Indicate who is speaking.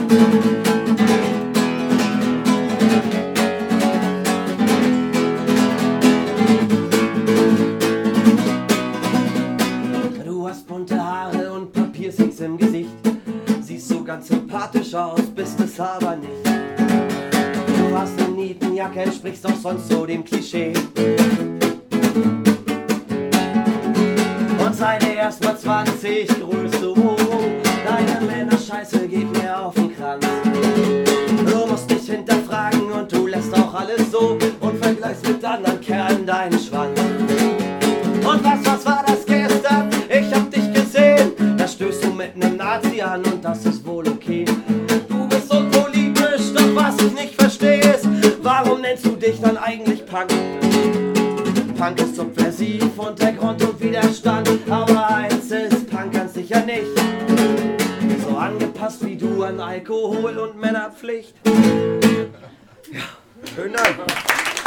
Speaker 1: Du hast bunte Haare und Papiersings im Gesicht, siehst so ganz sympathisch aus, bist es aber nicht. Du hast eine Nietenjacke, entsprichst auch sonst so dem Klischee. Und seine erstmal 20 Größe, oh, deine Männerscheiße geht mir auf den Kranz. Du musst dich hinterfragen und du lässt auch alles so und vergleichst mit anderen Kerlen deinen Schwanz. Und was war das gestern? Ich hab dich gesehen, da stößt du mit nem Nazi an und das ist wohl okay. Du bist so politisch, doch was ich nicht verstehe ist, warum nennst du dich dann eigentlich Punk? Punk ist subversiv und der Grund und Widerstand, aber eins ist Punk ganz sicher nicht so angepasst wie du an Alkohol und Männerpflicht. Ja, schönen Dank.